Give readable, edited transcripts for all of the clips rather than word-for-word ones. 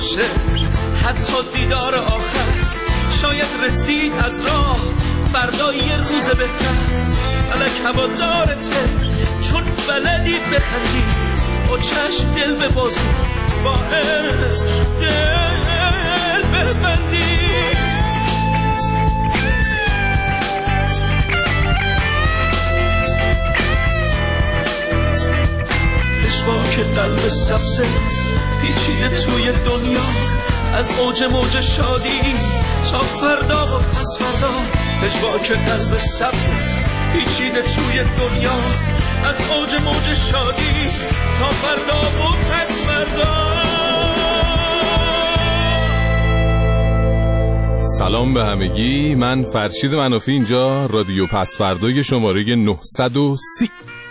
باشه، حتی دیدار آخر شاید رسید از راه، فردا یه روز بهتر. فلک هوادارته چون بلدی بخندی، با چشم دل ببازی، با عشق دل ببندی. که قلب سبزه پیچیده توی دنیا، از اوج موج شادی تا فردا و پس فردا. پژواک قلب سبزه پیچیده توی دنیا، از اوج موج شادی تا فردا و پس فردا. سلام به همگی، من فرشید منافی، اینجا رادیو پس فردای شماره 930.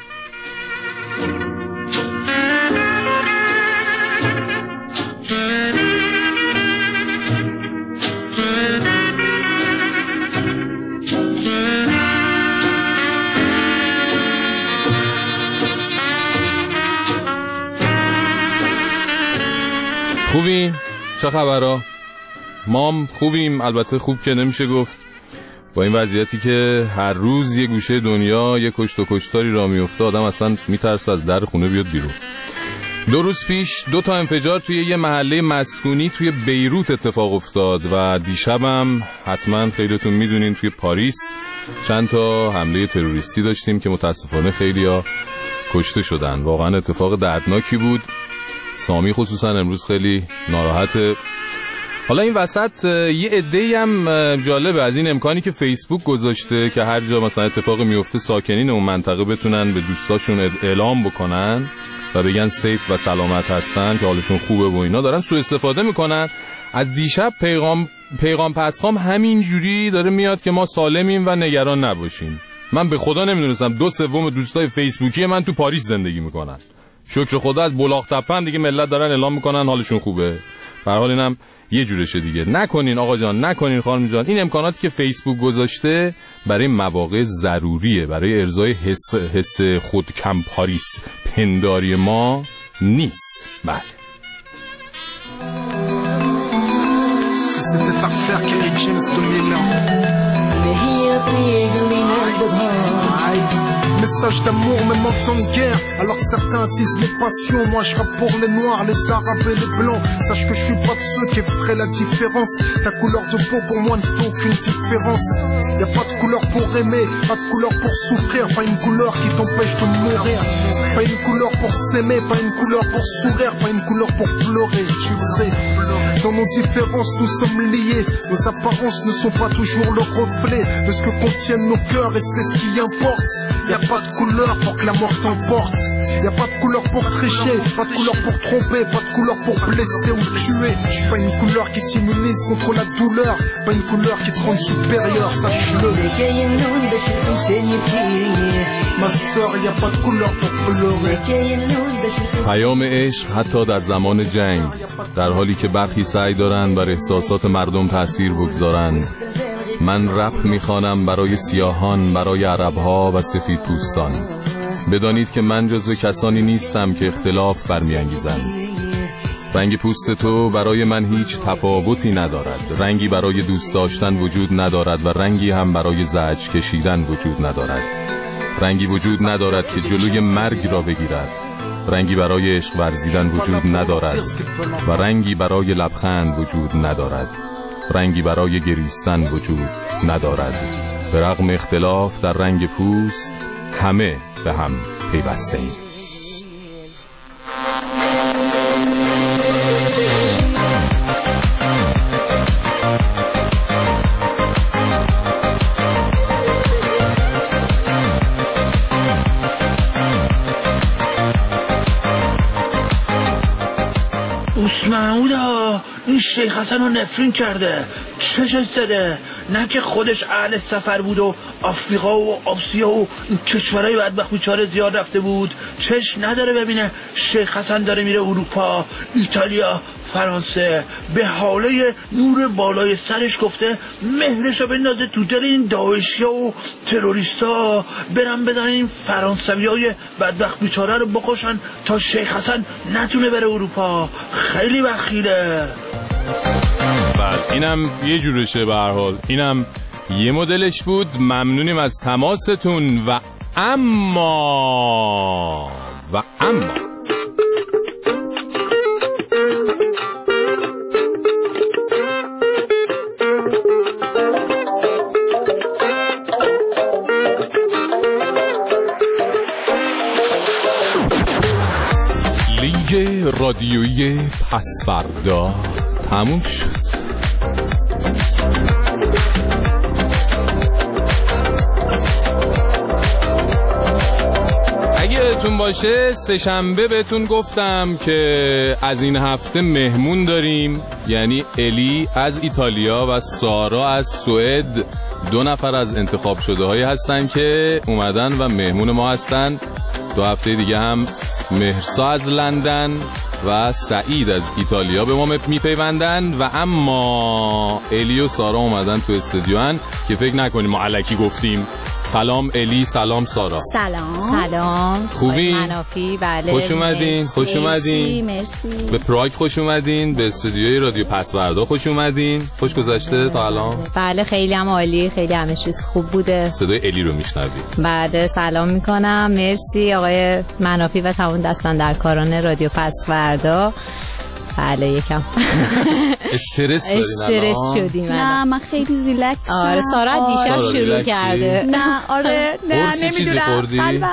خوبیم؟ چه خبرها؟ مام خوبیم، البته خوب که نمیشه گفت با این وضعیتی که هر روز یه گوشه دنیا یه کشت و کشتاری را میفته، آدم اصلا میترسه از در خونه بیاد بیرون. 2 روز پیش 2 تا انفجار توی یه محله مسکونی توی بیروت اتفاق افتاد و دیشبم حتما خیلیتون میدونین توی پاریس چند تا حمله تروریستی داشتیم که متاسفانه خیلیا کشته شدن. واقعا اتفاق دردناکی بود. سامی خصوصا امروز خیلی ناراحته. حالا این وسط یه عده‌ای هم جالبه از این امکانی که فیسبوک گذاشته که هر جا مثلا اتفاقی میفته ساکنین اون منطقه بتونن به دوستاشون اعلام بکنن و بگن سیف و سلامت هستن که حالشون خوبه و اینا، دارن سوء استفاده میکنن. از دیشب پیغام پسخام همین جوری داره میاد که ما سالمیم و نگران نباشیم. من به خدا نمیدونستم 2/3 دوستای فیسبوکی من تو پاریس زندگی میکنن. شکر خدا از بلاغ تپن دیگه ملت دارن اعلام میکنن حالشون خوبه. به هر حال اینم یه جورشه دیگه. نکنین آقا جان، نکنین خانم جان. این امکاناتی که فیسبوک گذاشته برای مواقع ضروریه، برای ارضای حس خود کم پاریس پنداری ما نیست. بله. Message d'amour même en temps de guerre. Alors que certains attisent les passions, moi je rappe pour les noirs, les arabes et les blancs. Sache que je suis pas de ceux qui feraient la différence. Ta couleur de peau pour moi ne fait aucune différence. Y a pas de couleur pour aimer, pas de couleur pour souffrir, pas une couleur qui t'empêche de mourir. Pas une couleur pour s'aimer, pas une couleur pour sourire, pas une couleur pour pleurer, tu le sais. Dans nos différences nous sommes liés. Nos apparences ne sont pas toujours le reflet de ce que contiennent nos cœurs, et c'est ce qui importe. Y a pas de couleur pour que la mort t'emporte. Y a pas de couleur pour tricher, pas de couleur pour tromper, pas de couleur pour blesser ou tuer. Pas une couleur qui t'immunise contre la douleur, pas une couleur qui te rend supérieur, sache-le. Ma sœur, y a pas de couleur pour pleurer. پیام عشق حتی در زمان جنگ، در حالی که برخی سعی دارند بر احساسات مردم تأثیر بگذارند. من رپ میخوانم برای سیاهان، برای عربها و سفید پوستان. بدانید که من جزو کسانی نیستم که اختلاف برمیانگیزند. رنگ پوست تو برای من هیچ تفاوتی ندارد. رنگی برای دوست داشتن وجود ندارد و رنگی هم برای زجر کشیدن وجود ندارد. رنگی وجود ندارد که جلوی مرگ را بگیرد. رنگی برای عشق ورزیدن وجود ندارد و رنگی برای لبخند وجود ندارد. رنگی برای گریستن وجود ندارد. به رغم اختلاف در رنگ پوست همه به هم پیوسته ایم. محمودا این شیخ حسن رو نفرین کرده. چش استده؟ نه که خودش اهل سفر بود و آفریقا و آسیا و کشورهای بدبخت بیچاره زیاد رفته بود، چشم نداره ببینه شیخ حسن داره میره اروپا، ایتالیا، فرانسه. به حاله نور بالای سرش گفته مهرشو بندازه تو دل این داعشیا و تروریستا، برن بدن این فرانسویای بدبخت بیچاره رو بکشن تا شیخ حسن نتونه بره اروپا. خیلی بخیله. بله اینم یه جورشه به هر حال، اینم یه مدلش بود. ممنونیم از تماستون و اما لیگ رادیویی پسوردا تموم شد. یادتون باشه سه‌شنبه بهتون گفتم که از این هفته مهمون داریم، یعنی الی از ایتالیا و سارا از سوئد، 2 نفر از انتخاب شده هایی هستن که اومدن و مهمون ما هستن. 2 هفته دیگه هم مهرسا از لندن و سعید از ایتالیا به ما میپیوندن و اما الی و سارا اومدن تو استودیو که فکر نکنیم ما الکی گفتیم. سلام الی، سلام سارا. سلام. خوبی؟ منافی. بله. خوش اومدین. خوش اومدین. مرسی. به پراگ خوش اومدین، به استودیوی رادیو پسوردا خوش اومدین. خوش گذشته تا الان؟ بله خیلی هم عالی، خیلی همه چیز خوب بوده. صدای الی رو میشنوید. بعد سلام میکنم. مرسی آقای منافی و تمام دستان در کاران رادیو پسوردا. بله یکم استرس شدیم. نه من خیلی ریلکسم. آره سارا دیشب شروع کرده. نه آره نه نمیدونم.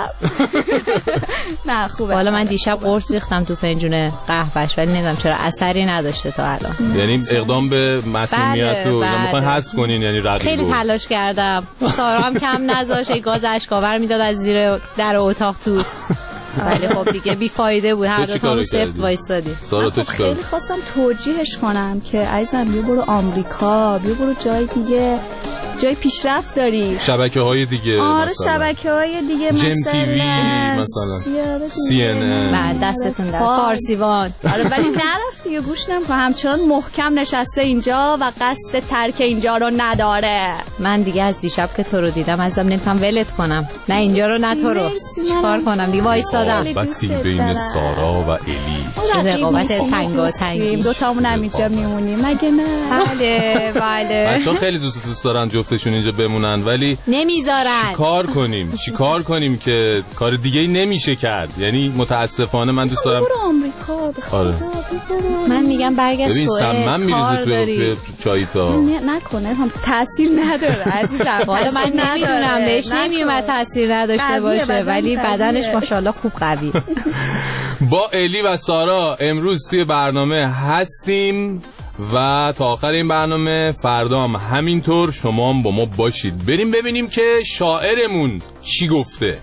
نه خوبه. حالا من دیشب قرص ریختم تو فنجون قهوهش ولی نمیدونم چرا اثری نداشته تا الان. یعنی اقدام به مسمومیت رو میخواین حذف کنین یعنی رقیب. خیلی تلاش کردم. سارا هم کم نذاشت، گاز اشکاور میداد از زیر در اتاق تو. ولی خب دیگه بیفایده بود، هر دو تا سفت وایستادیم. سارا تو چیکار؟ خیلی خواستم توجیهش کنم که عزیزم بیا برو آمریکا، بیا برو جای دیگه، جای پیشرفت داری، شبکه‌های دیگه. آره شبکه‌های دیگه مثلا جیم تیوی، مثلا سی ان ان. بعد دستتون در فارسیوان. آره ولی نرفت دیگه، گوش نمی‌کنه، همچنان محکم نشسته اینجا و قصد ترک اینجا رو نداره. من دیگه از دیشب که تو رو دیدم ازم نمی‌فهم ولت کنم، نه اینجا رو نه تو رو. چیکار کنم دیگه؟ وایسادم. رقابتی بین سارا و الی. چه رقابت تنگاتنگی. دو تامون هم اینجا میمونیم مگه نه؟ بله بله. بچه‌ها خیلی دوست دارن جفتشون اینجا بمونن ولی نمیذارن. چیکار کنیم که کار دیگه ای نمیشه کرد. یعنی متاسفانه من دوست دارم برو آمریکا. آره. من میگم برگشت ببین سمم میریزه تو چایتا. نکنه هم تاثیر نداره عزیزم. حالا من نمیدونم بهش نمیومد تاثیر نداشته باشه ولی بدنش ماشاءالله خوب قوی. با الی و سارا امروز توی برنامه هستیم و تا آخر این برنامه فردا هم همینطور شما هم با ما باشید. بریم ببینیم که شاعرمون چی گفته.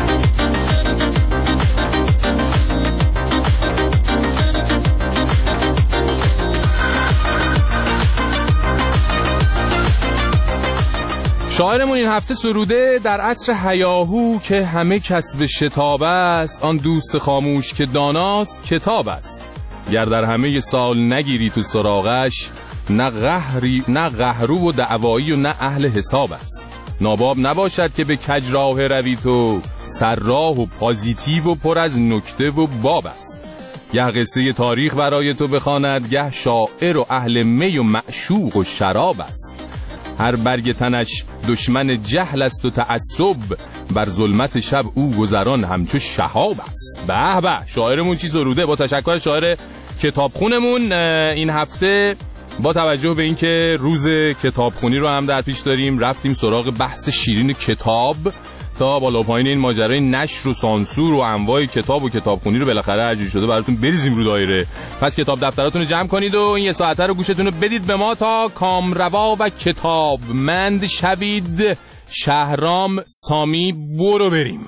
شاعرمون این هفته سروده در عصر هیاهو که همه کسب شتاب است، آن دوست خاموش که داناست کتاب است. گر در همه سال نگیری تو سراغش، نه قهرو و دعوایی و نه اهل حساب است. ناباب نباشد که به کج راه روی تو، سرراه و پازیتیو و پر از نکته و باب است. گه قصه تاریخ برای تو بخواند، گه شاعر و اهل می و معشوق و شراب است. هر برگ تنش دشمن جهل است و تعصب، بر ظلمت شب او گذران همچو شهاب است. به به شاعرمون چی سروده. با تشکر شاعر کتابخونمون این هفته با توجه به اینکه روز کتابخونی رو هم در پیش داریم رفتیم سراغ بحث شیرین کتاب تا بالا پایین این ماجرای نشر و سانسور و انواع کتاب و کتابخونی رو بالاخره هر جوری شده براتون بریزیم رو دایره. پس کتاب دفتراتون رو جمع کنید و این یه ساعته رو گوشتون رو بدید به ما تا کامروا و کتابمند شوید. شهرام سامی برو بریم.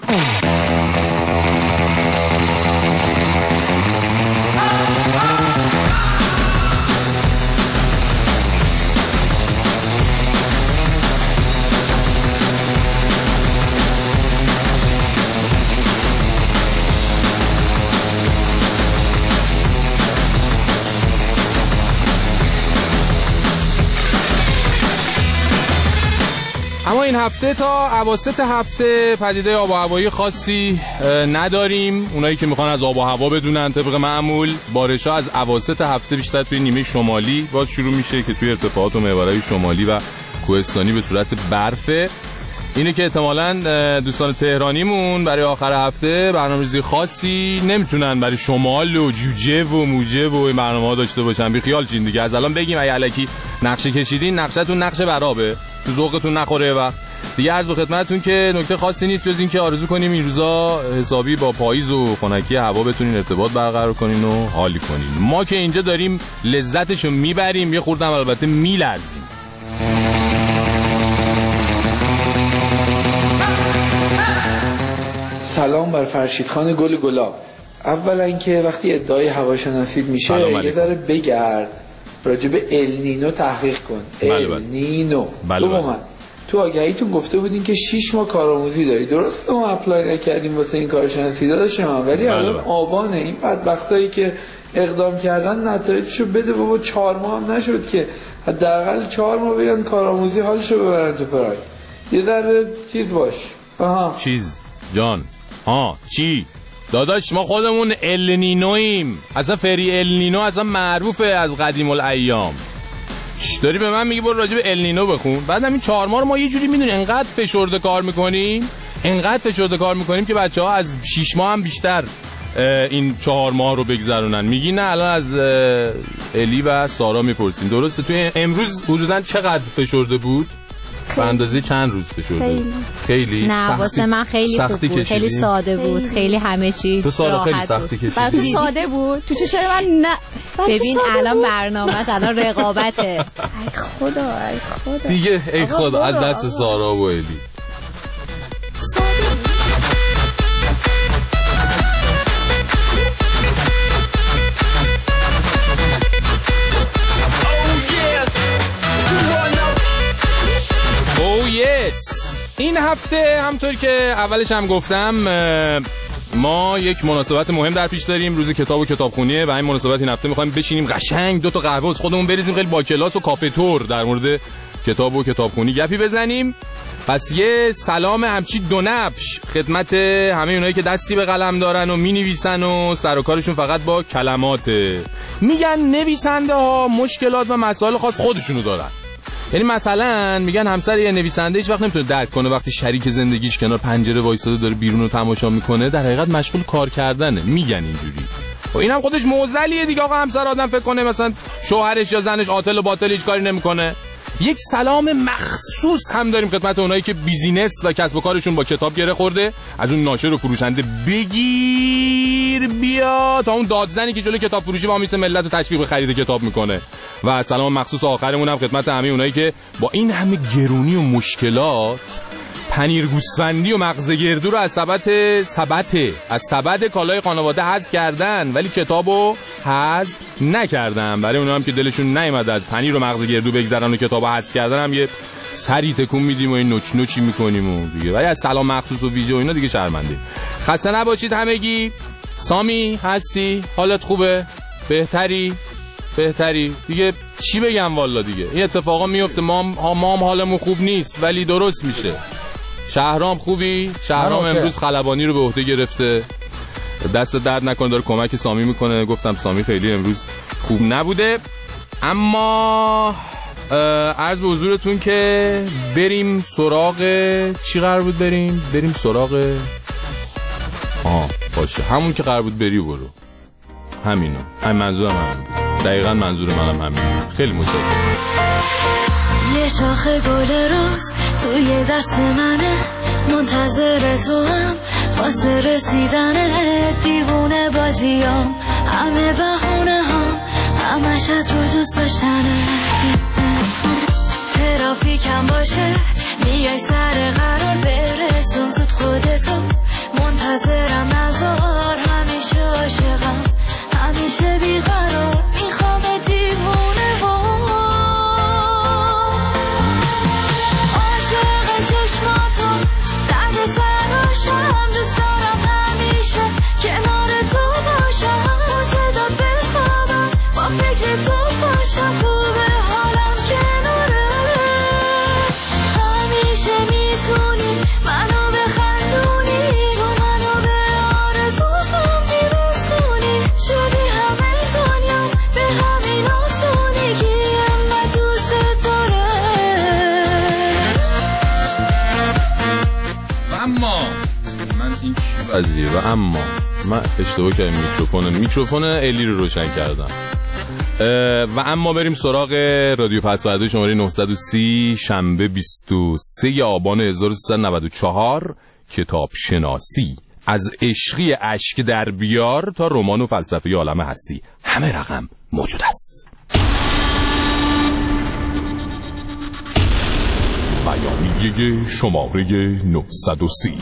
اما این هفته تا اواسط هفته پدیده آب و هوایی خاصی نداریم. اونایی که میخوان از آب و هوا بدونن طبق معمول بارش‌ها از اواسط هفته بیشتر توی نیمه شمالی باز شروع میشه که توی ارتفاعات و محورهای شمالی و کوهستانی به صورت برفه. اینه که احتمالاً دوستان تهرانیمون برای آخر هفته برنامه‌ریزی خاصی نمیتونن برای شمال و جوجه و موجه و این برنامه‌ها داشته باشن. بی خیال شین دیگه، از الان بگیم اگه الکی نقشه کشیدین نقشه‌تون نقش برابه، تو ذوقتون نخوره و دیگه عرض به خدمتتون که نکته خاصی نیست جز این که آرزو کنیم این روزا حسابی با پاییز و خنکی هوا بتونین ارتباط برقرار کنین و حالی کنین. ما که اینجا داریم لذتشو میبریم، یه خوردم البته میلرزیم. سلام بر فرشیدخان گل گلاب. اولا اینکه وقتی ادعای هواشناسی میشه یه ذره بگرد راجع به النینو تحقیق کن. النینو. دوما تو آگهیتون گفته بودین که 6 ماه کارآموزی داری، درسته ما اپلای نکردیم واسه این کارشناسی داداشم، ولی الان آبانه. این بدبختایی که اقدام کردن نتایجشو بده بابا. 4 ماه هم نشد که حداقل 4 ماه بیان کارآموزی حالشو ببرن تو پراگ. یه ذره چیز باش. چیز جان چی؟ داداش ما خودمون النینویم، اصلا فری النینو اصلا معروفه از قدیم الایام. چی داری به من میگی برو راجع به النینو بخون؟ بعد همین 4 ماه ما یه جوری میدونی انقدر فشرده کار میکنیم که بچه‌ها از 6 ماه هم بیشتر این 4 ماه رو بگذرونن. میگی نه الان از الی و سارا میپرسیم درسته تو امروز حدوداً چقدر فشرده بود؟ به اندازه چند روز فشرده؟ خیلی نه واسه من خیلی خوب بود، خیلی ساده بود، خیلی همه چی تو سارا خیلی سختی کشیدی. برای تو ساده بود تو چشم من نه. ببین الان برنامه است، الان رقابته. ای خدا دیگه ای خدا از دست سارا و الی. این هفته همطور که اولش هم گفتم ما یک مناسبت مهم در پیش داریم، روز کتاب و کتابخونیه و این مناسبت این هفته می‌خوایم بشینیم قشنگ 2 تا قهوه از خودمون بریزیم خیلی با کلاس و کافه تور در مورد کتاب و کتابخونی گپی بزنیم. پس یه سلام همچی دو نبش خدمت همه اونایی که دستی به قلم دارن و می‌نویسن و سر و کارشون فقط با کلماته. میگن نویسنده ها مشکلات و مسائل خاص خودشونو دارن. یعنی مثلا میگن همسر یه نویسنده هیچ وقت نمیتونه درک کنه وقتی شریک زندگیش کنار پنجره وایساده داره بیرون رو تماشا میکنه در حقیقت مشغول کار کردنه. میگن اینجوری. و اینم خودش معضلیه دیگه. آقا همسر آدم فکر کنه مثلا شوهرش یا زنش عاطل و باطل هیچ کاری نمیکنه. یک سلام مخصوص هم داریم خدمت اونایی که بیزینس و کسب و کارشون با کتاب گره خورده. از اون ناشر و فروشنده بگیر بیا تا اون دادزنی که جلوی کتاب فروشی با میسه ملت رو تشویق به خرید کتاب میکنه. و سلام مخصوص آخرمون هم خدمت همه اونایی که با این همه گرونی و مشکلات پنیر گوسفندی و مغز گردو رو از سبد کالای خانواده حذف کردن ولی کتابو حذف نکردن. برای اونها هم که دلشون نیامد از پنیر و مغز گردو بگذرن و کتابو حذف کردن هم یه سری تکون میدیم و این نوچ نوچی میکنیم و دیگه. ولی از سلام مخصوص و ویژه و اینا دیگه شرمنده. خسته نباشید همگی. سامی هستی؟ حالت خوبه؟ بهتری دیگه چی بگم والا دیگه. این اتفاقا میفته. ما هم حالمون خوب نیست ولی درست میشه. شهرام خوبی؟ شهرام امروز خلبانی رو به عهده گرفته. دست درد نکنه داره کمک سامی میکنه. گفتم سامی خیلی امروز خوب نبوده. اما عرض به حضورتون که بریم سراغ چی قرار بود بریم سراغ باشه همون که قرار بود بری برو. همینو. همین منظورم همین. دقیقاً منظور منم همین. خیلی متشکرم. یه شاخه گل روز توی دست منه منتظر تو هم واسه رسیدن دیوونه بازیام همه بهونه هم همش از رو دوست داشتنه ترافیکم باشه میای سر قرار برسون زود خودتو منتظرم نزار همیشه عاشقم همیشه بیقرار میخوام دیوونه چشماتو درد سراشم دوست دارم همیشه کنار تو باشم با صدات بخوابم با فکر تو باشم خوبه حالم کناره همیشه قضیه. و اما من اشتباه کردم، میکروفون الی رو روشن کردم. و اما بریم سراغ رادیو پسورده شماره 930 شنبه 23 آبان 1394. کتاب شناسی، از عشقی اشک در بیار تا رمان و فلسفه عالم هستی، همه رقم موجود است. بیانیه شماره 930.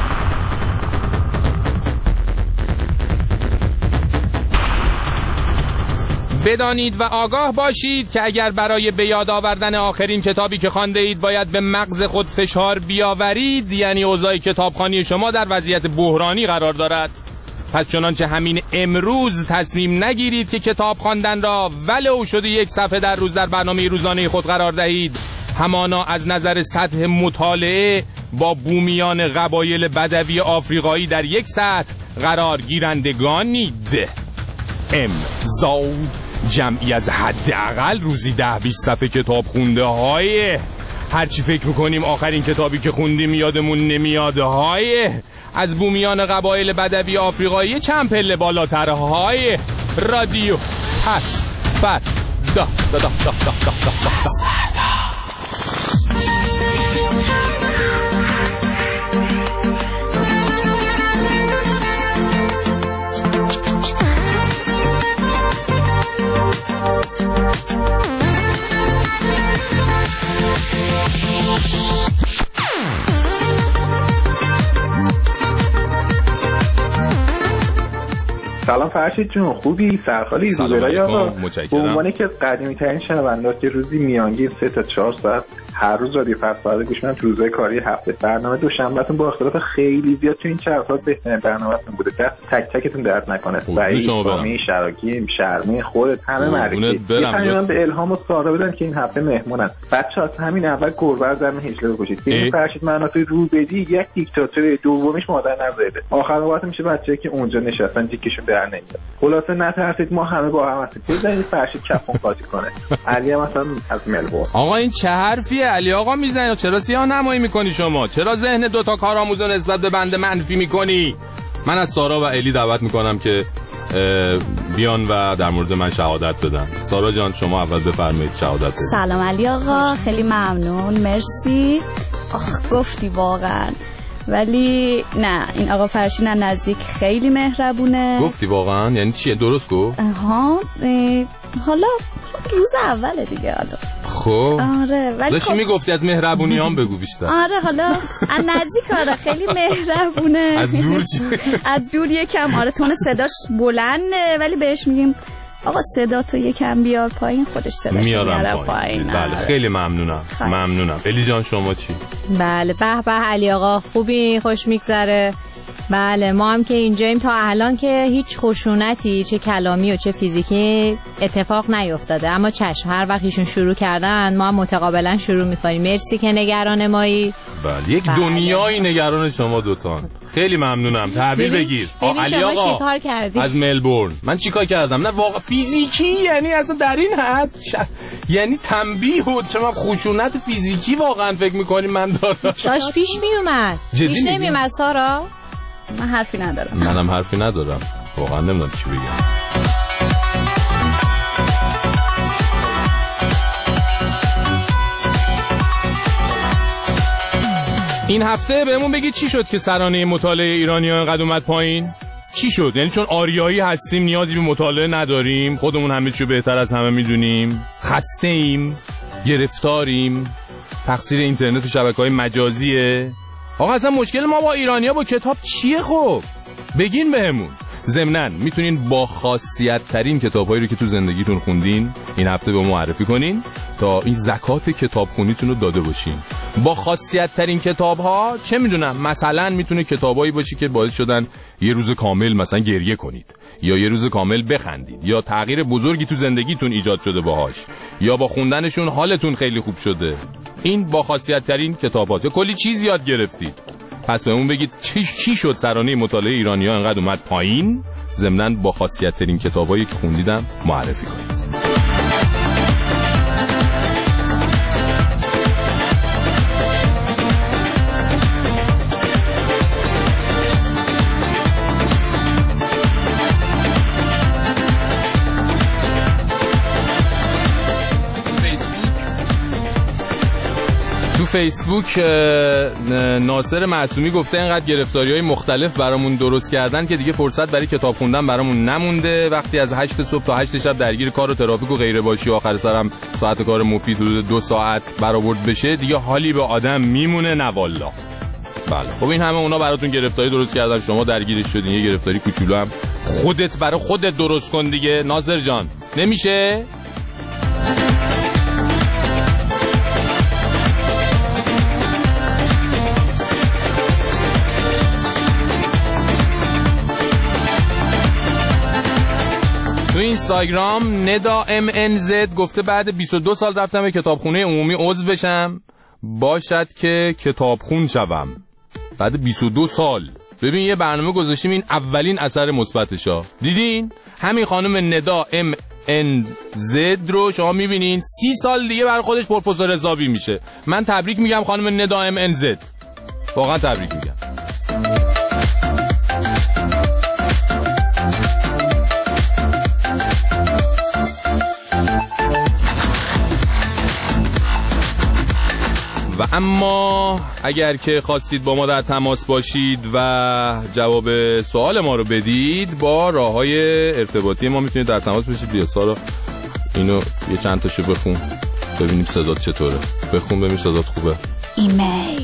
بدانید و آگاه باشید که اگر برای به یاد آوردن آخرین کتابی که خوانده اید باید به مغز خود فشار بیاورید، یعنی اوضاع کتابخوانی شما در وضعیت بحرانی قرار دارد. پس چنانچه همین امروز تصمیم نگیرید که کتاب خواندن را ولو شده یک صفحه در روز در برنامه روزانه خود قرار دهید، همانا از نظر سطح مطالعه با بومیان قبایل بدوی آفریقایی در یک سطح قرار گیرندگانید. امضا جمعی از حداقل روزی 10-20 صفحه کتاب خونده های هرچی فکر میکنیم آخرین کتابی که خوندیم یادمون نمیاد های از بومیان قبایل بدوی آفریقایی چند پله بالاتر های رادیو پس فردا. سلام فرشید جون، خوبی؟ سرحالی؟ روزگاری آقا. به عنوان که قدیمی ترین شنونده که روزی میانگین 3 تا 4 ساعت هر روز رادیو پسورده گوش میدم تو روزهای کاری هفته، برنامه دوشنبهتون با اختلاف خیلی زیاد تو این چند سال بهترین برنامه‌تون بوده. دست تک تکتون درد نکنه. سعید، سامی، شراکی، شرمی، خودت، همه معرفی. من به الهام و سارا بدن که این هفته مهمونن. بچه‌ها همین اول گربه زمین هیچلو بکشید. این فرشید مناطق رو بدی یک دیکتاتور دومیش مادر نزاده. آخر وقت میشه بچه‌ای که اونجا نشستن دیکشون در نمیاد. خلاصه نترسید، ما همه با هم هستیم. بزنید فرشید کفون قاطی کنه. علی مثلا از ملبورن. آقا این چه حرفیه علی آقا میزنی؟ چرا سیاه نمایی میکنی شما؟ چرا ذهن دوتا کارآموز نسبت به بنده منفی میکنی؟ من از سارا و الی دعوت میکنم که بیان و در مورد من شهادت بدن. سارا جان شما اول بفرمایید شهادت بدید. سلام علی آقا، خیلی ممنون، مرسی. گفتی واقعا، ولی نه این آقا فرشین نزدیک خیلی مهربونه. گفتی واقعا؟ یعنی چیه؟ درست گفت؟ حالا روز اوله دیگه. حالا خب آره، ولی داشتی میگفتی از مهربونی هم بگو بیشتر. آره حالا از نزدیک آره خیلی مهربونه. از دور از دور یکم آره تون صداش بلنده، ولی بهش میگیم آقا صدا تو یکم بیار پایین، خودش صداش میاره پایین. بله خیلی ممنونم. ممنونم. الی جان شما چی؟ بله به به علی آقا، خوبی؟ خوش میگذره؟ بله ما هم که اینجاییم تا الان که هیچ خشونتی چه کلامی و چه فیزیکی اتفاق نیفتاده، اما چشم هر وقت ایشون شروع کردن ما هم متقابلا شروع میکنیم. مرسی که نگران مایی. بله یک دنیای نگران شما دوتان. خیلی ممنونم. تحویل بگیر. علی آقا چیکار کردی؟ از ملبورن. من چیکار کردم؟ نه واقعا فیزیکی، یعنی اصلا در این حد یعنی تنبیه و چما خشونت فیزیکی واقعا فکر می‌کنی من دارم؟ داش پیش میومد. پیش نمیومد سارا؟ من حرفی ندارم. منم حرفی ندارم. واقعا نمیدونم چی بگم. این هفته بهمون بگید چی شد که سرانه مطالعه ایرانی‌ها اینقدر اومد پایین؟ چی شد؟ یعنی چون آریایی هستیم نیازی به مطالعه نداریم، خودمون همه چیو بهتر از همه میدونیم، خسته ایم، گرفتاریم، تقصیر اینترنت و شبکه‌های مجازیه؟ آقا اصلا مشکل ما با ایرانی‌ها با کتاب چیه خب؟ بگین بهمون. ضمناً میتونین با خاصیت ترین کتاب‌هایی رو که تو زندگیتون خوندین این هفته به معرفی کنین تا این زکات کتابخونیتون رو داده باشین. با خاصیت ترین کتاب‌ها چه میدونم، مثلا میتونه کتابایی باشی که باعث شدن یه روز کامل مثلا گریه کنید، یا یه روز کامل بخندید، یا تغییر بزرگی تو زندگیتون ایجاد شده باهاش، یا با خوندنشون حالتون خیلی خوب شده. این با خاصیت ترین کتاب‌ها. کلی چیز یاد گرفتید. پس بهمون بگید چی شد سرانه مطالعه ایرانی‌ها انقدر اومد پایین؟ ضمناً با خاصیت ترین کتابایی که خوندیدم معرفی کنید. فیسبوک ناصر معصومی گفته اینقدر گرفتاری‌های مختلف برامون درست کردن که دیگه فرصت برای کتاب خوندن برامون نمونده. وقتی از 8 صبح تا 8 شب درگیر کار و ترافیک و غیره باشی و آخر سرم ساعت کار مفید حدود 2 ساعت برآورد بشه دیگه حالی به آدم میمونه نه والا. بله خب این همه اونا براتون گرفتاری درست کردن، شما درگیرش شدین. یه گرفتاری کوچولو هم خودت برای خودت درست کن دیگه ناصر جان، نمیشه؟ تو اینستاگرام ندا MNZ گفته بعد 22 سال رفتم به کتابخونه عمومی عضو بشم، باشد که کتابخون شوم. بعد 22 سال ببین یه برنامه گذاشتیم، این اولین اثر مثبتشا دیدین؟ همین خانم ندا MNZ رو شما میبینین 30 سال دیگه برای خودش پروفسور حسابی میشه. من تبریک میگم خانم ندا MNZ، واقعا تبریک میگم. و اما اگر که خواستید با ما در تماس باشید و جواب سوال ما رو بدید، با راه‌های ارتباطی ما میتونید در تماس باشید. بیا سارا اینو یه چند تاشو بخون ببینیم صدات چطوره. بخون ببینیم صدات خوبه. ایمیل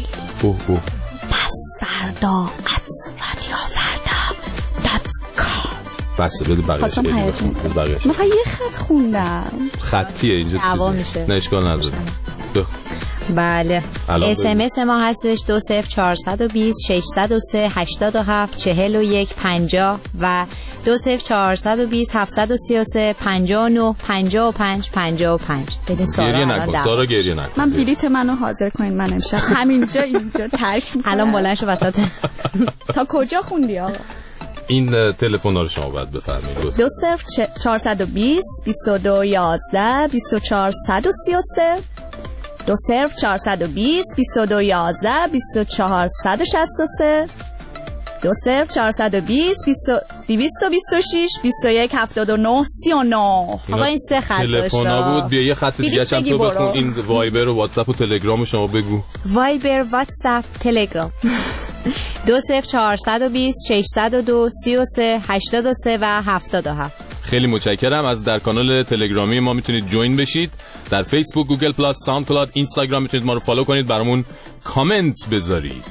pasvarda@radiofarda.com. بس بده بقیه‌اش. میخوام یه خط خوندم. خطیه اینجا. دعوا میشه. نه اشکال نداره. بله. SMS ما هستش 20420 603 87 41 50 و 20420 733 59 55 55. بدین سارا گریه نکن. من بلیت منو حاضر کنین، من امشب همینجا اینجا ترک میکنم. الان بلند شو وسط. تا کجا خوندی آقا؟ این تلفن رو شما باید بفرمایید. 20420 22 11 24 133 20420 22 11 24 163 20420 226 21 79 39. آقا این سه خط داشته. تلفن بود. بیا یه خط دیگه هم تو بخون. این وایبر و واتساپ و تلگرام شما بگو. وایبر، واتساپ، تلگرام 20420 602 33 83 و 77. خیلی متشکرم. از در کانال تلگرامی ما میتونید جوین بشید. در فیسبوک، گوگل پلاس، ساوند کلاود، اینستاگرام میتونید ما رو فالو کنید، برامون کامنت بذارید.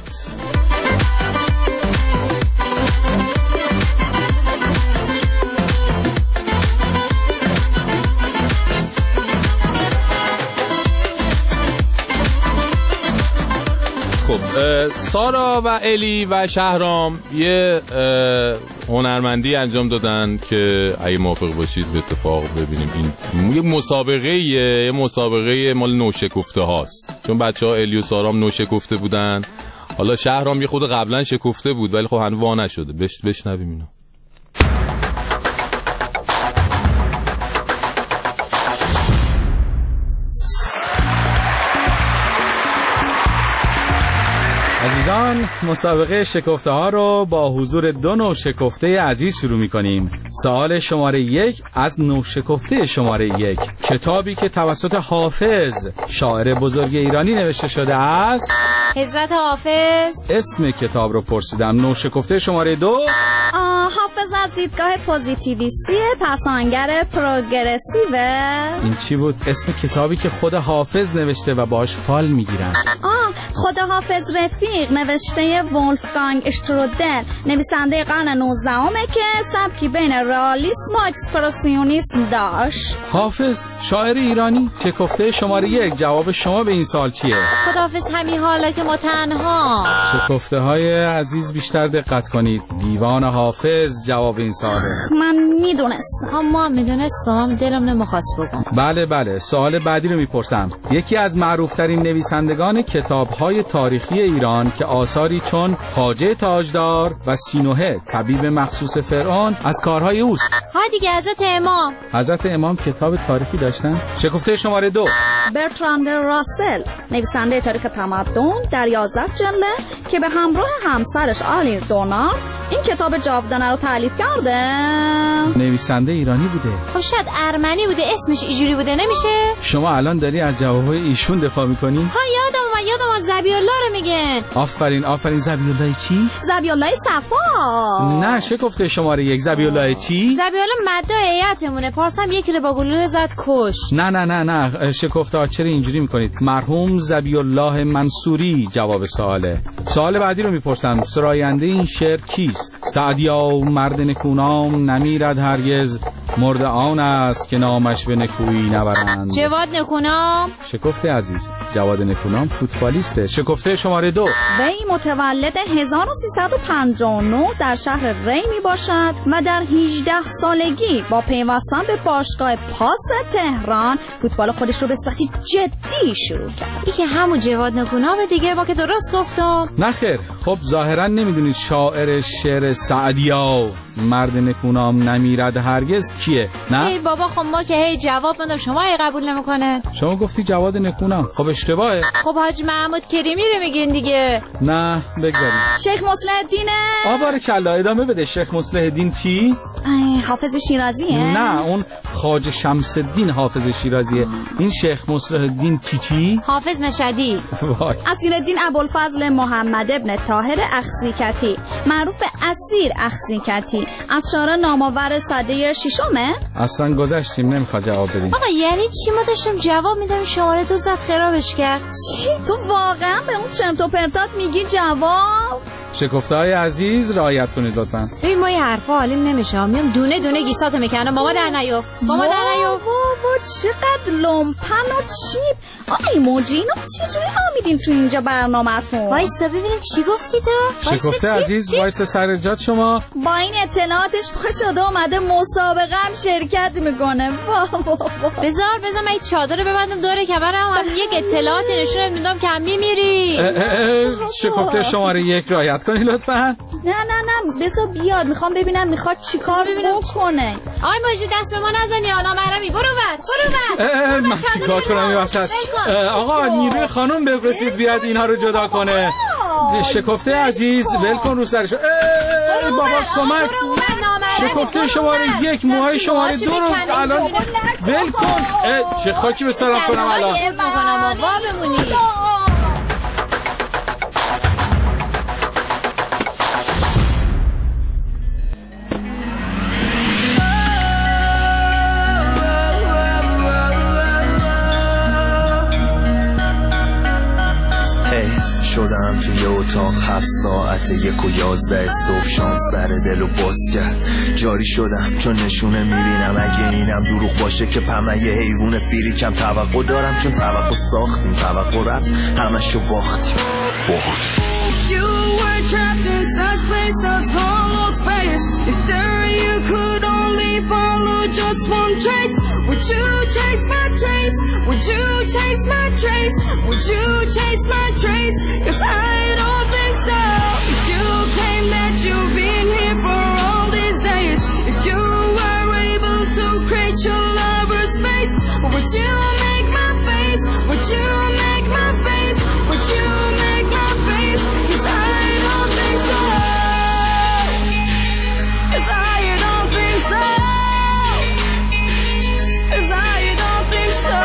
خب سارا و الی و شهرام یه هنرمندی انجام دادن که اگه موافق باشید به اتفاق ببینیم. این یه مسابقه مال نوشکفته هاست، چون بچه ها الی و سارام نوشکفته بودن. حالا شهرام یه خود قبلا شکفته بود ولی خب هنوز وا نشده. بشنویم اینو. عزیزان، مسابقه شکفته ها رو با حضور 2 نوشکفته عزیز شروع می کنیم. سوال شماره 1 از نوشکفته شماره 1: کتابی که توسط حافظ شاعر بزرگ ایرانی نوشته شده است. حضرت حافظ. اسم کتاب رو پرسیدم. نوشکفته شماره 2: حافظ از دیدگاه پوزیتیویستی، پسانگر پروگرسیوه. این چی بود؟ اسم کتابی که خود حافظ نوشته و باش فال میگیرن. خود حافظ رفیق نوشته ولفگانگ اشترودل، نویسنده قرن 19 که سبکی بین رئالیسم و اکسپرسیونیسم داشت. حافظ شاعر ایرانی. شکفته شماره 1: جواب شما به این سال چیه؟ خداحافظ همین حالا که ما تنها. شکفته های عزیز بیشتر دقت کنید. دیوان حافظ جواب این ساله. من میدونستم. ما میدونستم، دلم نمیخواست بگم. بله. سوال بعدی رو میپرسم. یکی از معروفترین نویسندگان کتاب‌های تاریخی ایران که آثاری چون خواجه تاجدار و سینوحه طبیب مخصوص فرعون از کارهای اوست. دیگه حضرت امام کتاب تاریخی داشتن. شکفته شماره 2: برتراند راسل، نویسنده تاریخ تمدن در 11 جلد که به همراه همسرش آلین دونارد این کتاب جاودانه رو تالیف کرده. نویسنده ایرانی بوده. خب شاید ارمنی بوده، اسمش اینجوری بوده. نمیشه؟ شما الان داری از جوابهای ایشون دفاع میکنی؟ یادم اومد یادم زبی‌الله رو میگن. آفرین. زبی‌الله چی؟ زبی‌الله صفا. نه شکفته شماره 1. زبی‌الله چی؟ زبی‌الله مده هیئتمونه. پارسام یکی رو با گلوله زد کش. نه شکفته چرا اینجوری میکنید؟ مرحوم زبی‌الله منصوری جواب سواله. سوال بعدی رو میپرسم. سراینده این شعر کیست؟ سعدیا مرد نکونام نمیرد هرگز، مرد آن است که نامش به نکویی نبرند. جواد نکونام. شکفته عزیز، جواد نکونام فوتبالیسته. شکفته شماره 2. وی متولد 1359 در شهر ری می باشد و در 18 سالگی با پیوستن به باشگاه پاس تهران فوتبال خودش رو به صورت جدی شروع کرد. این که همون جواد نکونامه دیگه، با که درست گفتم. نخیر، خب ظاهرا نمیدونید شاعر شعر سعدیا مرد نکونام نمیرد هرگز کیه؟ نه ای بابا، خب ما که هی جواب میدم شما هی قبول نمیکنه. شما گفتی جواد نکونام، خب اشتباهه. خب حاج محمود کریمی رو میگین دیگه. نه بگذاریم. شیخ مصلح الدینه. بارکالله، ادامه بده. شیخ مصلح الدین چی؟ حافظ شیرازیه. نه اون خواجه شمس الدین حافظ شیرازیه. این شیخ مصلح الدین چی؟ حافظ مشهدی. اصیل الدین ابوالفضل محمد ابن طاهر اخزیکتی، معروف به اسیر اخزیکتی، از شاعر نامآور سده 6. اصلا گذشتیم، نمیخواد جواب بدیم. آقا یعنی چی؟ ما داشتیم جواب میدم شماره 2 زد خرابش کرد. چی؟ تو واقعا به اون چرت و پرتات میگی جواب؟ شکفته‌های عزیز رعایت کنید لطفاً. ببین ما یه حرفا حالیم نمیشه، میام دونه دونه گیسات میکنم. ماما در نیو. چقدر لومپن و چیپ. آقای موجی اینو چجوری آمیدین تو اینجا برنامه‌تون؟ وایسا ببینیم چی گفتی تو. شکفته عزیز وایسا سر جات شما. با این اطلاعاتش پا شده اومده مسابقه هم شرکت میکنه. بذار من این چادر ببندم دور کمرم، هم یک اطلاعاتی نشون میدم که هم میمیری. شکفته شماره 1 رعایت کنی لطفاً. نه بذار بیاد، میخوام ببینم میخواد چیکار بکنه. آی موجی دست به ما نزنی، آنا مرمی. برو ور. من چیکار کنم این وسط؟ آقا نیروی خانم بفرستید بیاد اینها رو جدا کنه. شکفته عزیز ول کن رو سرش. بابا کمک. شکفته شماره 1 موهای شماره 2 رو الان ول کن. چه خاکی به سرم کنم الان. شدم توی اتاق 7 ساعت 1:11 صبح، شانس در دلو باز کرد. جاری شدم چون نشونه میبینم اگه اینم دروغ باشه که پمه یه حیوان فیریکم. توقع دارم چون توقع ساختیم، توقع رفت همشو باختیم. You were trapped in such place of hollow space. If there you could only follow just one trace, would you chase my trace? Would you chase my trace? Would you chase my trace? 'Cause I don't think so. If you claim that you've been here for all these days, if you were able to create your lover's space, would you make my face? Would you make my face? Would you make my face? 'Cause I don't think so. 'Cause I don't think so. 'Cause I don't think so.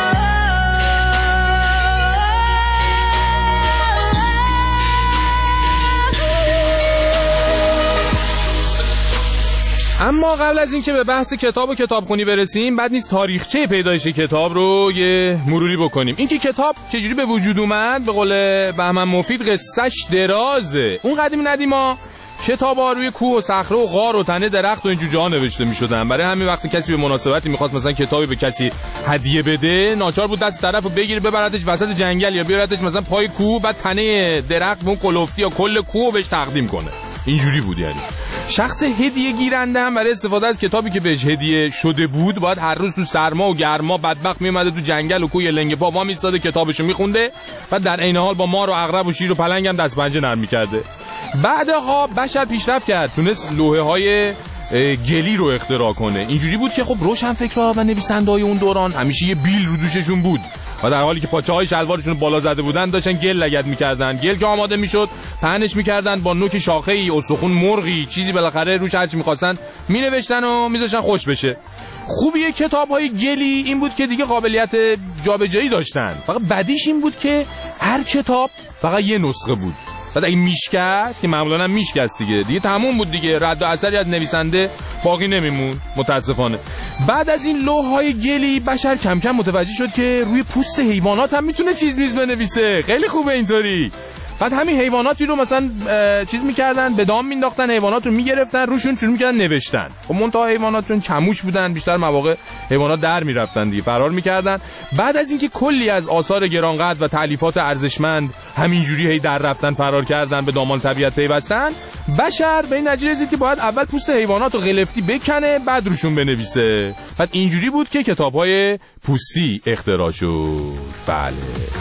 اما قبل از اینکه به بحث کتاب و کتابخونی برسیم، بد نیست تاریخچه پیدایش کتاب رو یه مروری بکنیم. اینکه کتاب چجوری به وجود اومد، به قول بهمن مفید قصه‌اش درازه. اون قدیم ندیما کتابا روی کوه و صخره و غار و تنه درخت و اینجور جاها نوشته می‌شدن. برای همین وقتی کسی به مناسبتی می‌خواست مثلا کتابی به کسی هدیه بده، ناچار بود دست طرفو بگیره ببرتش وسط جنگل یا بیارتش مثلا پای کوه، بعد تنه درخت اون کلفتی یا کل کوه بهش تقدیم کنه. اینجوری بود. یعنی شخص هدیه گیرنده هم برای استفاده از کتابی که بهش هدیه شده بود باید هر روز تو سرما و گرما بدبخت میومده تو جنگل و کوه لنگه پا وا میستاده کتابشو میخونده و در عین حال با مار و عقرب و شیر و پلنگ هم دست پنجه نرم میکرده. بعدها بشر پیشرفت کرد، تونست لوحه‌های گلی رو اختراع کنه. اینجوری بود که خب روشنفکرها و نویسنده‌های اون دوران همیشه یه بیل رو دوششون بود و در حالی که پاچه‌های شلوارشون بالا زده بودن داشتن گل لگد می‌کردن. گل که آماده می‌شد پهنش می‌کردن با نوک شاخه‌ای، استخون مرغی، چیزی بالاخره روش هرچی می‌خواستن می‌نوشتن و می‌ذاشتن خوش بشه. خوبیه کتاب‌های گلی این بود که دیگه قابلیت جابجایی داشتن. فقط بدیش این بود که هر کتاب فقط یه نسخه بود. بعد اگه میشکست که معمولاً هم میشکست دیگه تموم بود دیگه، رد و اثری از نویسنده باقی نمیمون متاسفانه. بعد از این لوح‌های گلی بشر کم کم متوجه شد که روی پوست حیوانات هم میتونه چیز میز بنویسه. خیلی خوبه اینطوری. بعد همین حیواناتی رو مثلا چیز میکردن، به دام مینداختن، حیوانات رو میگرفتن، روشون شروع میکردن نوشتن. خب منتها حیوانات چون چموش بودن بیشتر مواقع حیوانات در میرفتن دیگه، فرار میکردن. بعد از اینکه کلی از آثار گرانقدر و تالیفات ارزشمند همینجوری هی در رفتن، فرار کردن، به دامان طبیعت پیوستن، بشر به این نتیجه رسید که باید اول پوست حیوانات رو غلفتی بکنه بعد روشون بنویسه. بعد اینجوری بود که کتاب‌های پوستی اختراع شد. بله.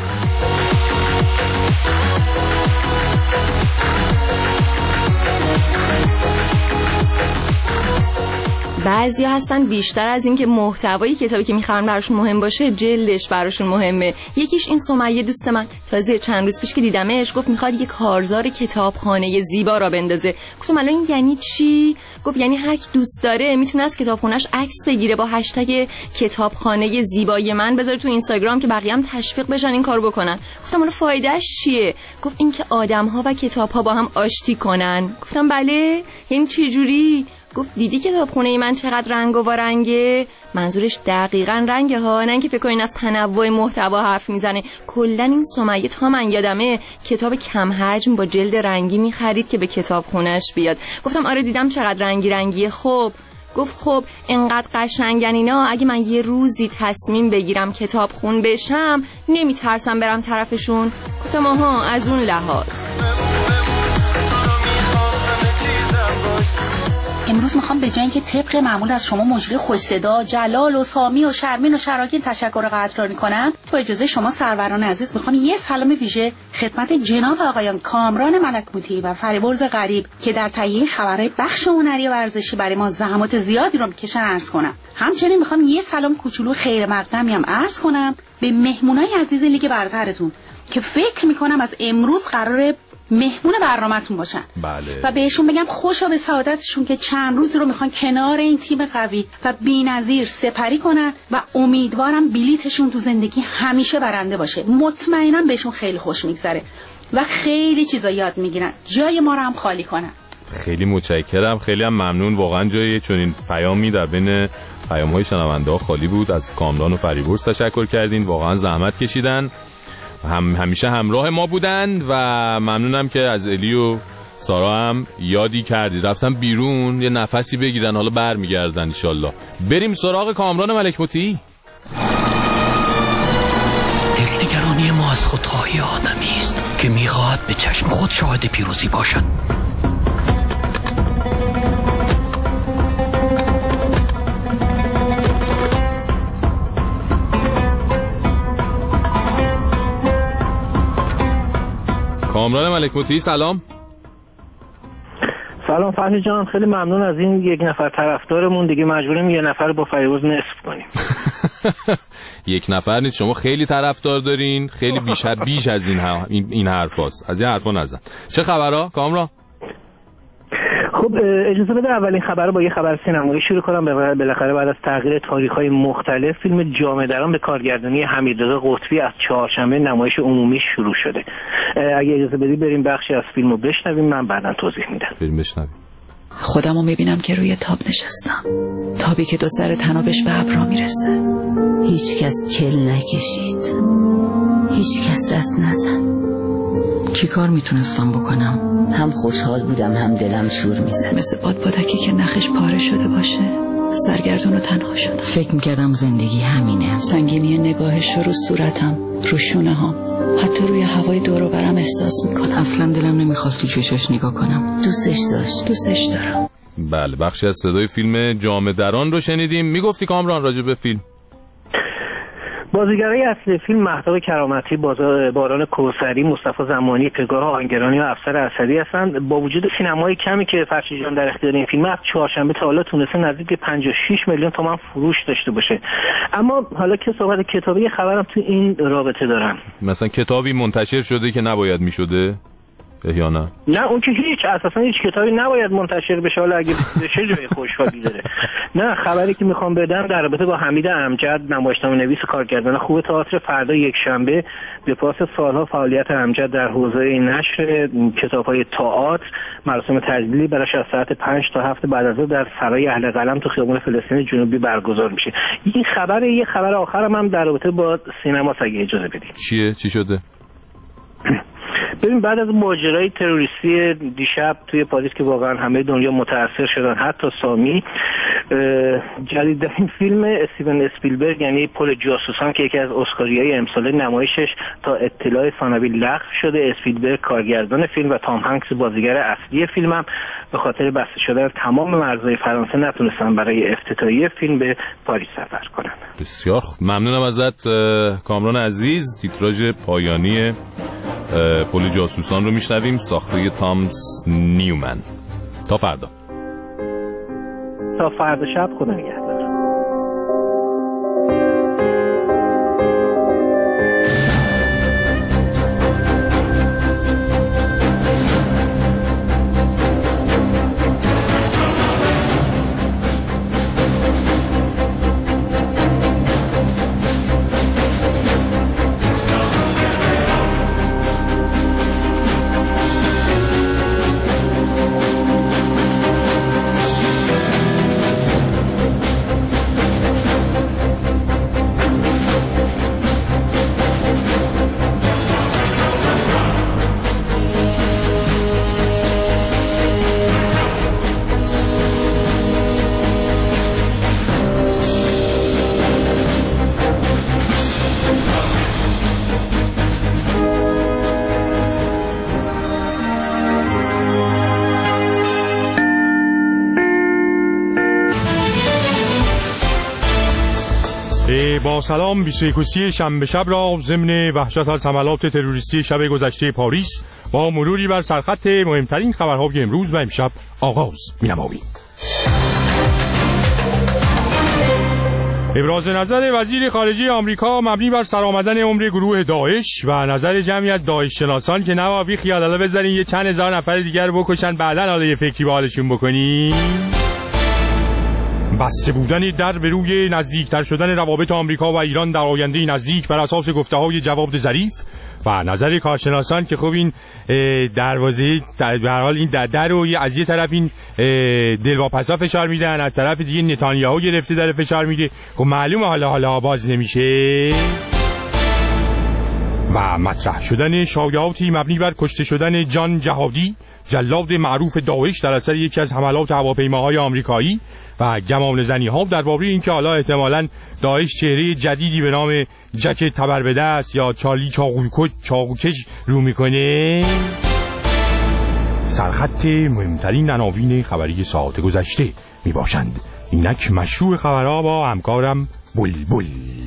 بعضیا هستن بیشتر از این که محتوای کتابی که میخوان براشون مهم باشه، جلدش براشون مهمه. یکیش این سمیه دوست من، تازه چند روز پیش که دیدمش گفت میخواد یک کارزار کتابخانه زیبا را بندازه. گفتم الان یعنی چی؟ گفت یعنی هر کی دوست داره میتونه از کتابخونه‌اش عکس بگیره با هشتگ کتابخانه زیبای من بذاره تو اینستاگرام که بقیه هم تشویق بشن این کارو بکنن. گفتم اون فایدهش چیه؟ گفت این که آدم‌ها و کتاب‌ها با هم آشتی کنن. گفتم بله، یعنی چه جوری؟ گفت دیدی کتابخونه من چقدر رنگ و رنگه؟ منظورش دقیقاً رنگه ها، نه اینکه فکر کنین از تنوع محتوا حرف میزنه. کلا این سمیه تا من یادمه کتاب کم حجم با جلد رنگی میخرید که به کتابخونه‌اش بیاد. گفتم آره دیدم چقدر رنگی رنگیه. خب گفت خب انقدر قشنگن اینا، اگه من یه روزی تصمیم بگیرم کتابخون بشم نمیترسم برم طرفشون. گفتم آها از اون لحاظ. امروز میخوام به جای اینکه طبق معمول از شما مجری خوش صدا جلال و سامی و شرمین و شراکین تشکر و قدردانی کنم، با اجازه شما سروران عزیز میخوام یه سلام ویژه خدمت جناب آقایان کامران ملکموتی و فریبرز غریب که در تهیه خبرهای بخش هنری و ورزشی برای ما زحمات زیادی رو میکشن عرض کنم. همچنین میخوام یه سلام کوچولو خیر مقدمی هم عرض کنم به مهمونای عزیز لیگ برترتون که فکر میکنم از امروز قراره مهمون برنامه‌تون باشن. بله. و بهشون بگم خوشا به سعادتشون که چند روزی رو میخوان کنار این تیم قوی و بی‌نظیر سپری کنن و امیدوارم بلیتشون تو زندگی همیشه برنده باشه. مطمئنم بهشون خیلی خوش میگذره و خیلی چیزا یاد میگیرن. جای ما رو هم خالی کنن. خیلی متشکرم، خیلی هم ممنون. واقعا جای چنین پیامی در بین پیام‌های شنونده‌ها خالی بود. از کامران و فریبرز تشکر کردین، واقعا زحمت کشیدن. همیشه همراه ما بودن و ممنونم که از الی و سارا هم یادی کردید. رفتن بیرون یه نفسی بگیرن، حالا برمیگردن انشالله. بریم سراغ کامران ملکموتی. دلنگرانی ما از خودخواهی آدمی است که میخواهد به چشم خود شاهد پیروزی باشد. کامران ملکموتی سلام. سلام فتحی جان، خیلی ممنون از این یک نفر طرفدارمون. دیگه مجبوریم یه نفر با فریبرز نصف کنیم. یک نفر نیست، شما خیلی طرفدار دارین، خیلی بیش از این حرفاست. از این حرفا نزن. چه خبرها کامران؟ خب اجازه بده اولین خبر با یه خبر سینمایی شروع کنم. بالاخره بعد از تغییر تاریخ‌های مختلف فیلم جامه دران به کارگردانی حمیدرضا قطبی از چهارشنبه نمایش عمومی شروع شده. اگه اجازه بدی بریم بخشی از فیلمو بشنویم، من بعداً توضیح میدم. بریم بشنویم. خودمو میبینم که روی تاب نشستم، تابی که دو سر تنابش به ابرا میرسه. هیچ کس کل نکشید، هیچ کس دست نزد. چی کار میتونستم بکنم؟ هم خوشحال بودم هم دلم شور میزد. مثل بادبادکی که نخش پاره شده باشه، سرگردون و تنها شدم. فکر میکردم زندگی همینه. سنگینی نگاهش رو صورتم، رو شونه ها، حتی روی هوای دور و برم احساس میکنم. اصلا دلم نمیخواست تو چشاش نگاه کنم. دوستش دارم. بله، بخشی از صدای فیلم جامه دران رو شنیدیم. میگفتی کامران راجع به فیلم؟ بازیگرای اصلی فیلم مهتاب کرامتی، باران کوثری، مصطفی زمانی، پگاه آهنگرانی و افسر اسدی هستند. با وجود سینمای کمی که فرشید جان در اختیار این فیلم از چهارشنبه تا حالا تونسته نزدیک به 56 میلیون تومان فروش داشته باشه. اما حالا که صحبت کتابی خبرم تو این رابطه دارم. مثلا کتابی منتشر شده که نباید میشده یا نه؟ نه اون که هیچ، اساسا هیچ کتابی نباید منتشر بشه، حالا اگه چه جای خوشحالی داره. نه، خبری که میخوام بدم در رابطه با حمید امجد، نمایشنامه‌نویس کارگردان خوب تئاتر، فردا یک شنبه به پاس سالها فعالیت امجد در حوزه نشر کتاب‌های تئاتر مراسم تجلیلی براش از ساعت 5 تا 7 بعد از ظهر در سرای اهل قلم تو خیابان فلسطین جنوبی برگزار میشه. این خبر، یه خبر آخرم هم در رابطه با سینما اگه اجازه بدید. چی شده؟ ببین، بعد از ماجرای تروریستی دیشب توی پاریس که واقعا همه دنیا متاثر شدن، حتی سامی، جدیدترین فیلم استیون اسپیلبرگ یعنی پل جاسوسان که یکی از اسکاریای امسال نمایشش تا اطلاع ثانوی لغو شده. اسپیلبرگ کارگردان فیلم و تام هانکس بازیگر اصلی فیلم هم به خاطر بسته شدن تمام مرزهای فرانسه نتونستن برای افتتاحیه فیلم به پاریس سفر کنن. بسیار ممنونم ازت کامران عزیز. تیتراژ پایانی پل جاسوسان رو میشنویم، ساخته تامس نیومن. تا فردا شب، خدا نگهدار. با سلام، 21 شنبه شب را ضمن وحشت از حملات تروریستی شب گذشته پاریس با مروری بر سرخط مهمترین خبرهای امروز و امشب آغاز می‌نماییم. ابراز نظر وزیر خارجه آمریکا مبنی بر سرآمدن عمر گروه داعش و نظر جمعیت داعش شناسان که نوا بی خیال بذارین یه چند هزار نفر دیگر بکشن بعداً حالا یه فکری به حالشون بکنیم. بسته بودن در به روی نزدیکتر شدن روابط آمریکا و ایران در آینده نزدیک بر اساس گفته‌های جواد ظریف و نظر کارشناسان که خب این دروازه به هر حال این در رو از یه طرف این دلواپسا فشار میدن، از طرف دیگه نتانیاهو گرفته داره فشار میده. خب معلومه حالا باز نمیشه. و مطرح شدن شایعاتی مبنی بر کشته شدن جان جهادی، جلاد معروف داعش در اثر یکی از حملات هواپیماهای آمریکایی و گمانه‌زنی‌ها درباره اینکه حالا احتمالاً داعش چهره جدیدی به نام جک تبربده است یا چارلی چاقوکش رو میکنه. سرخط مهمترین عناوین خبری ساعت گذشته میباشند. اینک مشروع خبرها با همکارم بلبل.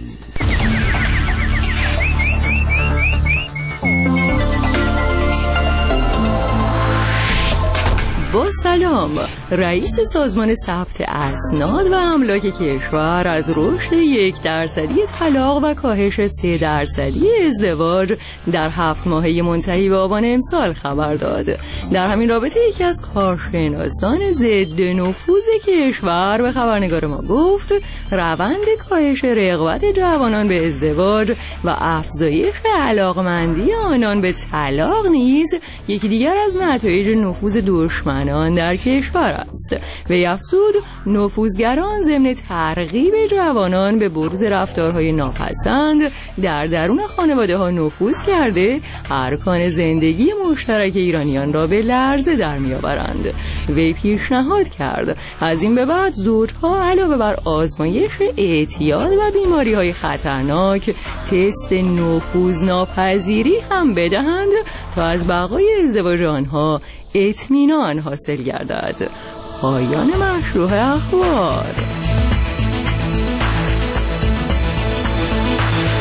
با سلام، رئیس سازمان ثبت اسناد و املاک کشور از رشد 1% طلاق و کاهش 3% ازدواج در 7 ماهه منتهی به آبان امسال خبر داد. در همین رابطه یکی از کارشناسان ضد نفوذ کشور به خبرنگار ما گفت روند کاهش رغبت جوانان به ازدواج و افزایش علاقمندی آنان به طلاق نیز یکی دیگر از نتایج نفوذ دشمن در کشور است. وی افزود نفوذگران ضمن ترغیب جوانان به بروز رفتارهای ناپسند در درون خانواده ها نفوذ کرده ارکان زندگی مشترک ایرانیان را به لرزه در میآورند. وی پیشنهاد کرد از این به بعد زوجها علاوه بر آزمایش اعتیاد و بیماری های خطرناک تست نفوذ ناپذیری هم بدهند تا از بقای ازدواج آنها اطمینان حاصل گردد. پایان مشروع اخبار.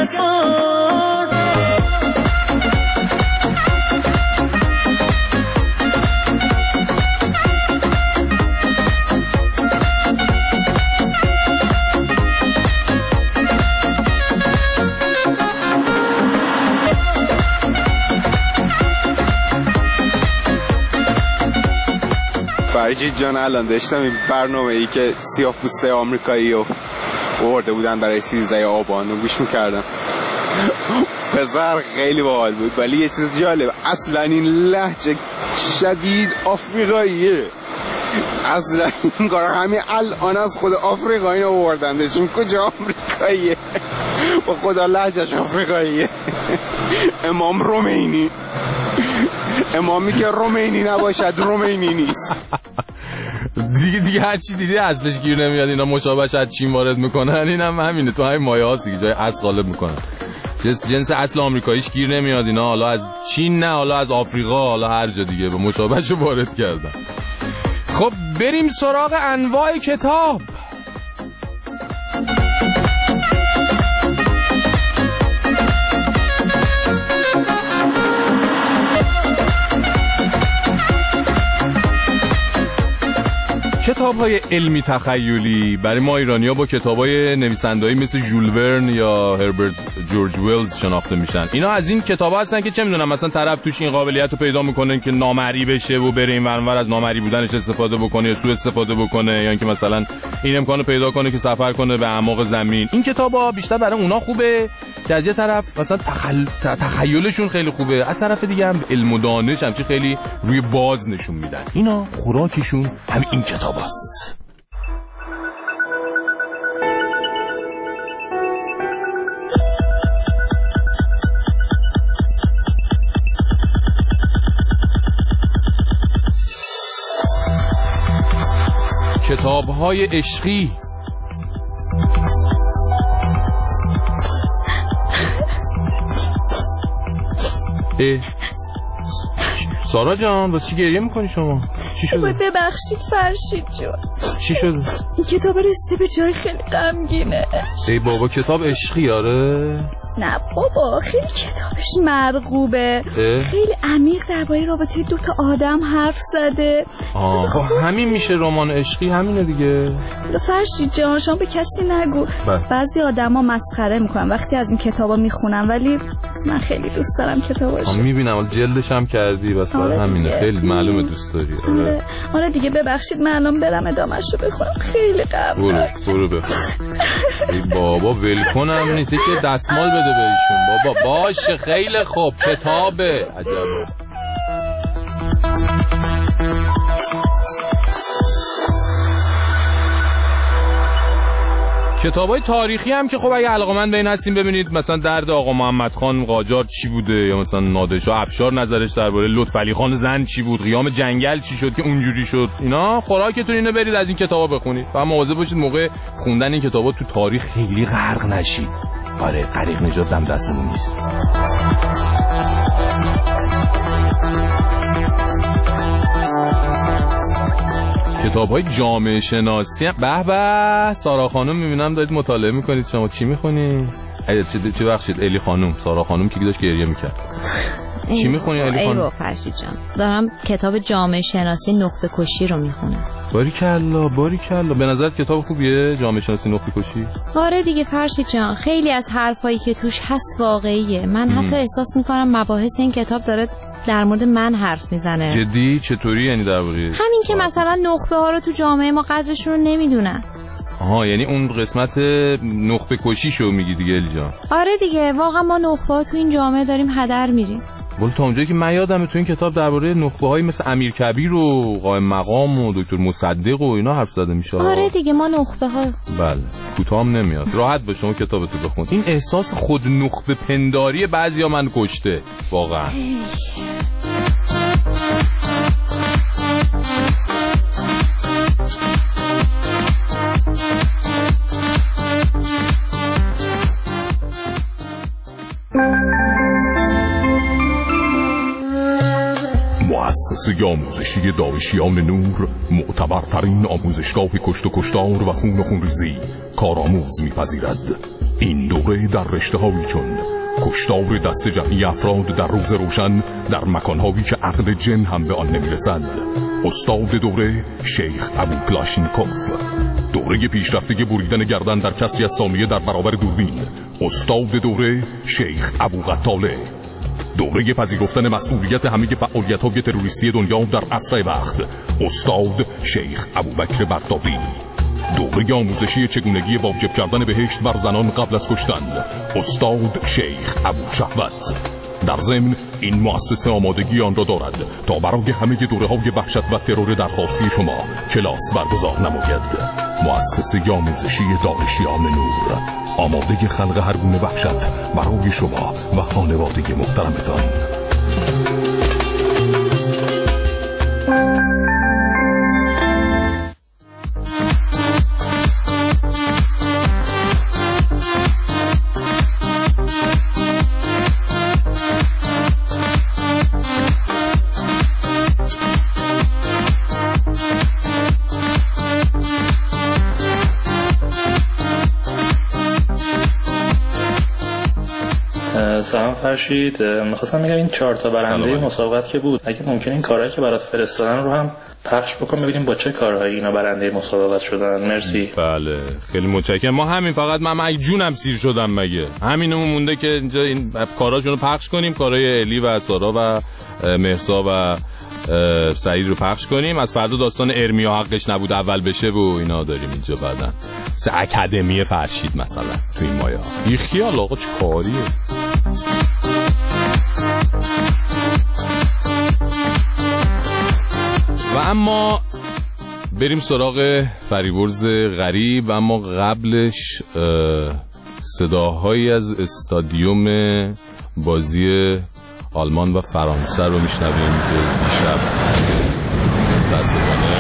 بسار. فرجید جان، الان داشتم این برنامه ای که سیاه‌پوسته آمریکایی رو آورده بودن برای 13 آبان رو گوش میکردم. پسر خیلی باحال بود، ولی یه چیز جالب، اصلا این لهجه شدید آفریقاییه. اصلا این کار همین الان از خود آفریقایی رو آوردندش. این کجا آمریکاییه؟ با خدا لهجهش آفریقاییه. امام رومینی، امامی که رومینی نباشد رومینی نیست. دیگه هر چی دیدی اصلش گیر نمیاد. اینا مشابهش از چین وارد میکنن، اینم همینه، تو همین مایه هاست دیگه، جای اصل غالب میکنن. جنس اصل آمریکاییش گیر نمیاد. اینا حالا از چین نه، حالا از آفریقا، حالا هر جا دیگه به مشابهش وارد کردن. خب بریم سراغ انواع کتاب. کتاب‌های علمی تخیلی برای ما ایرانی‌ها با کتاب‌های نویسنده‌ای مثل ژول ورن یا هربرت جورج ویلز شناخته میشن. اینا از این کتاب‌ها هستن که چه می‌دونم مثلا طرف توش این قابلیت رو پیدا می‌کنه که نامرئی بشه و بره این ور از نامرئی بودنش استفاده بکنه یا سوء استفاده بکنه، یا اینکه مثلا این امکانو پیدا کنه که سفر کنه به اعماق زمین. این کتاب‌ها بیشتر برای اونا خوبه که از یه طرف مثلا تخیلشون خیلی خوبه، از طرف دیگه هم علم و دانش هم خیلی روی باز نشون میدن. اینا خوراکشون هم این کتاب است. کتاب‌های عشقی. سارا جان واسه چی گریه میکنی شما؟ چی شده؟ ببخشید فرشید جان. چی شده؟ این کتاب رسیده به جای خیلی غمگینه. ای بابا کتاب عشقی آره؟ نه بابا خیلی کتابش مرغوبه، خیلی عمیق درباره رابطه دوتا آدم حرف زده. همین میشه رمان عشقی، همینه دیگه. فرشید جان شما به کسی نگو. بعضی آدما مسخره میکنن وقتی از این کتابا میخونن، ولی من خیلی دوست دارم کتاباشو. میبینم جلدش هم کردی، بس برای همینه خیلی معلومه دوست داری. آره دیگه ببخشید من الان برم ادامه‌شو بخونم، خیلی غمگینه. برو بخون. ای بابا ولکنم نیست که دستمال بده بهشون بابا. باشه خیلی خوب، کتابه عجبه. کتابای تاریخی هم که خب اگه علاقه‌مند به این هستین ببینید مثلا درد آقا محمد خان قاجار چی بوده، یا مثلا نادرشاه افشار نظرش درباره لطفعلی خان زند چی بود، قیام جنگل چی شد که اونجوری شد. اینا خوراکتون اینه، برید از این کتابا بخونید. فقط مواظب باشید موقع خوندن این کتابا تو تاریخ خیلی غرق نشید. آره غریق نجات دم دستمون نیست. کتاب‌های جامعه شناسی. به به سارا خانم میبینم دارید مطالعه میکنید. شما چی میخونید؟ چی بخشید الی خانم، سارا خانم که داشت گریه میکرد. چی میخونی الی خانم؟ ایوه فرشید جان دارم کتاب جامعه شناسی نخبه کشی رو میخونم. باریکلا. به نظرت کتاب خوبیه جامعه شناسی نخبه کشی؟ آره دیگه فرشید جان، خیلی از حرفایی که توش هست واقعیه. من حتی احساس میکنم مباحث این کتاب داره در مورد من حرف میزنه. جدی؟ چطوری یعنی در واقع؟ همین که مثلا نخبه ها رو تو جامعه ما قدرشون رو نمیدونن. یعنی اون قسمت نخبه کشیشو میگی دیگه الی جان؟ آره دیگه واقعا ما نخبه ها تو این جامعه داریم هدر میریم. ولی تا اونجایی که من یادمه تو این کتاب درباره نخبه‌هایی مثل امیر کبیر و قائم مقام و دکتر مصدق و اینا حرف زده میشه. آره دیگه ما نخبه‌ها. بله کوتاهم نمیاد. راحت باش شما کتابتو بخون. این احساس خود نخبه پنداری بعضیا من کشته واقعا. مؤسسه آموزشی دانشیان نور، معتبرترین آموزشگاه کشت و کشتار و خون ریزی کارآموز می‌پذیرد. این دوره در رشته‌هایی چون کشتار دست جمعی افراد در روز روشن در مکانهایی که عقل جن هم به آن نمیرسد، استاد دوره شیخ ابو کلاشینکوف، دوره پیشرفته بریدن گردن در کسی از سامیه در برابر دوربین، استاد دوره شیخ ابو قتاله، دوره پذیرفتن مسئولیت همه فعالیت‌های تروریستی دنیا در اسرع وقت، استاد شیخ ابوبکر بغدادی، دوره آموزشی چگونگی واجب کردن بهشت بر زنان قبل از کشتن، استاد شیخ ابو شهوت. در ضمن این مؤسسه آمادگی آن را دارد تا برای همه دوره‌های وحشت و ترور درخواستی شما کلاس برگزار نماید. مؤسسه آموزشی دانشیان نور، آماده خلق هر گونه وحشت برای شما و خانواده محترمتان. سلام فرشید، میخواستم بگم این 4 تا برنده مسابقات که بود، اگه ممکنه این کارهایی که برات فرستادن رو هم پخش بکن ببینیم با چه کارهایی اینا برنده مسابقات شدن. مرسی. بله خیلی متشکرم. ما همین فقط من جونم سیر شدم، مگه همینمون مونده که اینجا این کاراشون رو پخش کنیم، کارهای الی و سارا و مهسا و سعید رو پخش کنیم. از فردا داستان ارمیا حقش نبود اول بشه و اینا داریم اینجا. بعدن اکادمی فرشید مثلا تو این مایا بیخیال آقا چه کاریه. و اما بریم سراغ فریبرز غریب، اما قبلش صداهایی از استادیوم بازی آلمان و فرانسه رو میشنویم که دیشب متاسفانه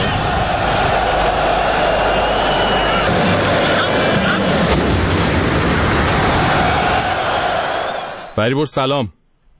فریبرز سلام.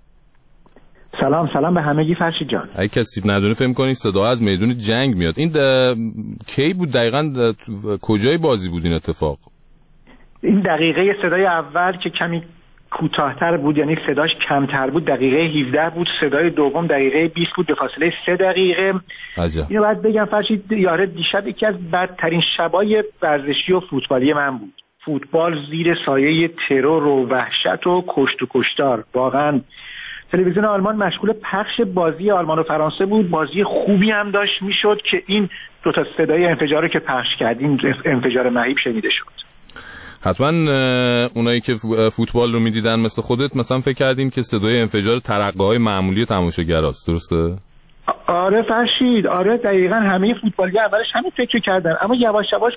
سلام به همگی فرشید جان. اگه کسی ندونه فهم کنید صدا از میدون جنگ میاد. این کی بود دقیقاً؟ کجای بازی بود این اتفاق؟ این دقیقه صدای اول که کمی کوتاه‌تر بود، یعنی صداش کمتر بود، دقیقه 17 بود. صدای دوم دقیقه 20 بود به فاصله 3 دقیقه. عجب. اینو باید بگم فرشید، یاره دیشب یکی از بدترین شبای ورزشی و فوتبالی من بود. فوتبال زیر سایه ترور و وحشت و کشت و کشتار. واقعاً تلویزیون آلمان مشغول پخش بازی آلمان و فرانسه بود. بازی خوبی هم داشت میشد که این دو تا صدای انفجار رو که پخش کردیم، انفجار مهیب شنیده شد. حتما اونایی که فوتبال رو میدیدن مثل خودت مثلا فکر کردیم که صدای انفجار ترقه‌های معمولی تماشاگراست، درسته؟ آره فرشید، آره دقیقاً همه فوتبالی‌ها اولش همین فکر کردن، اما یواش یواش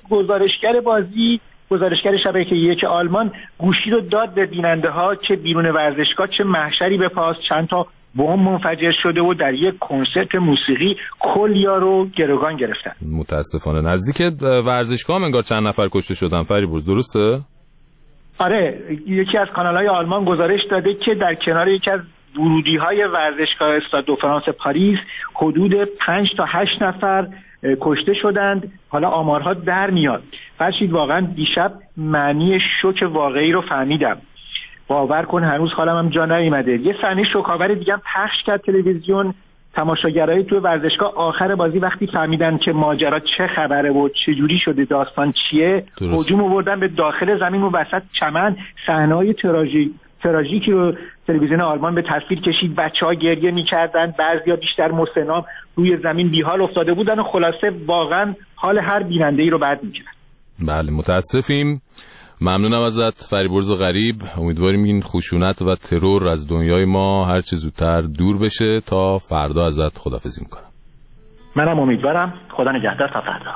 گزارشگر شبکه 1 آلمان گوشی رو داد به بیننده ها که بیرون ورزشگاه چه محشری به پاس، چند تا بمب منفجر شده و در یک کنسرت موسیقی کلیا رو گروگان گرفتن. متاسفانه نزدیک ورزشگاه هم انگار چند نفر کشته شدن فریبرز، درسته؟ آره، یکی از کانال‌های آلمان گزارش داده که در کنار یکی از ورودی‌های ورزشگاه استاد دو فرانس پاریس حدود 5 تا 8 نفر کشته شدند. حالا آمارها در میاد. فرشید واقعا دیشب معنی شوک واقعی رو فهمیدم. باور کن هنوز حالم هم جا نیامده. یه صحنه شوک‌آور دیگه هم پخش کرد تلویزیون. تماشاگرای تو ورزشگاه آخر بازی وقتی فهمیدن که ماجرا چه خبره و چه جوری شده، داستان چیه، هجوم آوردن به داخل زمین و وسط چمن. صحنه‌های تراژیکی رو تلویزیون آلمان به تصویر کشید. بچه‌ها گریه می‌کردن، بعضیا بیشتر مسنام روی زمین بیحال افتاده بودن و خلاصه واقعا حال هر بیننده‌ای رو بد می‌کرد. بله متاسفیم. ممنونم ازت فریبرز غریب. امیدواریم این خشونت و ترور از دنیای ما هر چه زودتر دور بشه. تا فردا ازت خداحافظی می‌کنم. منم امیدوارم. خدا نگهدار تا فردا.